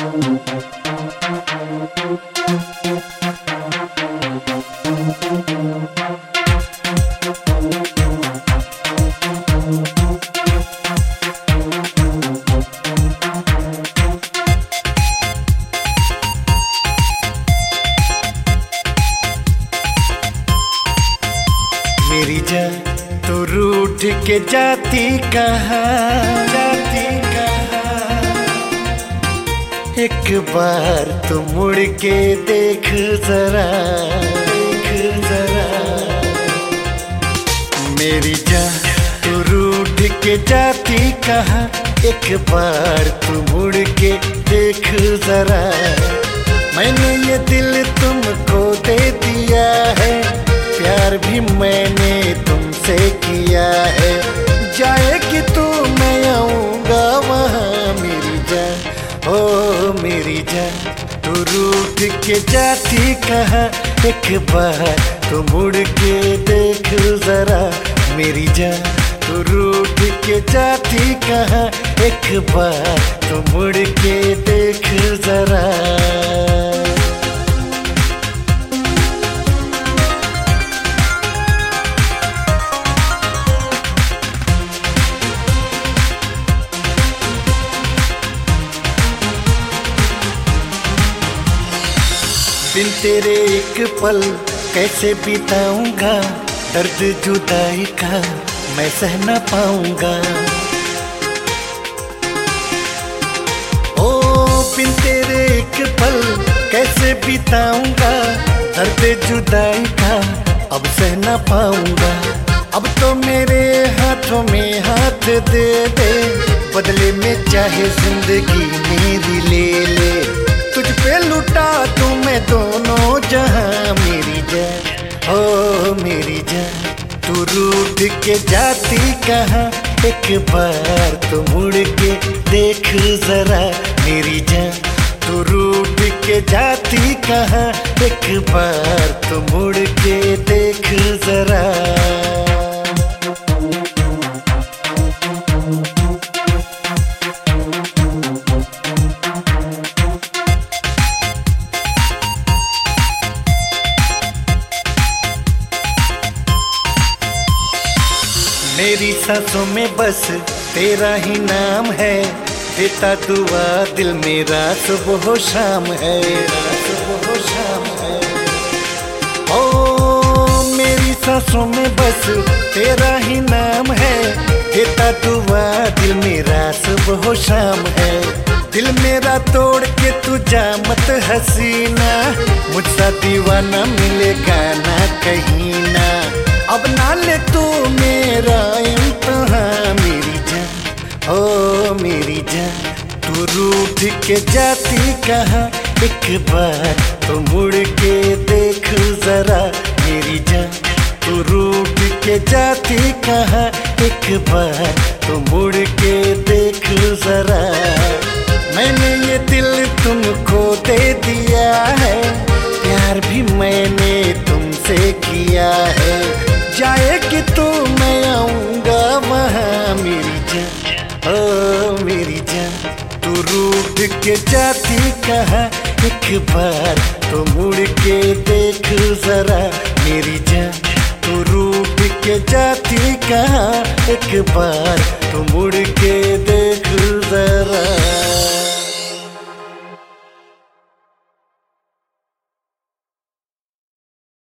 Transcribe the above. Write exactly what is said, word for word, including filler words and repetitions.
मेरी जान तू रूठ के जाती कहाँ, जाती कहाँ। एक बार तू मुड़ के देख जरा, देख जरा। मेरी जान तू रूठ के जाती कहाँ, एक बार तू मुड़ के देख जरा। मैंने ये दिल तुमको दे दिया है, प्यार भी मैंने तुमसे किया है। जाएगी तू मैं आऊँगा वहाँ मेरी जान, ओ मेरी जान। तू रूठ के जाती कहाँ, एक बार तू मुड़ के देख जरा मेरी जान। तू रूठ के जाती कहाँ, एक बार तू मुड़ के देख जरा। बिन तेरे एक पल कैसे बिताऊंगा, दर्द जुदाई का मैं सह न पाऊंगा। ओ बिन तेरे एक पल कैसे बिताऊंगा, दर्द जुदाई का अब सह न पाऊंगा। अब तो मेरे हाथों में हाथ दे दे, बदले में चाहे जिंदगी मेरी ले ले। तुझ पे लुटा तू मैं दोनों जहां मेरी जान, ओ मेरी जान। तू रूठ के जाती कहाँ, एक बार तू मुड़ के देख जरा मेरी जान। तू रूठ के जाती कहाँ, एक बार तू मुड़ के देख जरा। मेरी सांसों में बस तेरा ही नाम है, देता दुआ दिल मेरा सुबह शाम है, सुबह शाम है। ओ मेरी सांसों में बस तेरा ही नाम है, देता दुआ दिल मेरा सुबह शाम है। दिल मेरा तोड़ के तू जा मत हसीना, मुझसा दीवाना मिलेगा ना कहीं ना। अब ना ले तू मेरा इम्तिहान मेरी जान, ओ मेरी जान। तू रूठ के जाती कहाँ, एक बार तो मुड़ के देख जरा मेरी जान। तू रूठ के जाती कहाँ, एक बार तो मुड़ के देख जरा। मैंने ये दिल तुमको दे दिया है, प्यार भी मैंने तुमसे किया है। जाएगी तू मैं आऊँगा वहाँ मेरी जान, ओ मेरी जान। तू रूठ के जाती कहाँ, एक बार तो मुड़ के देख जरा मेरी जान। तू रूठ के जाती कहाँ, एक बार तो मुड़ के देख जरा।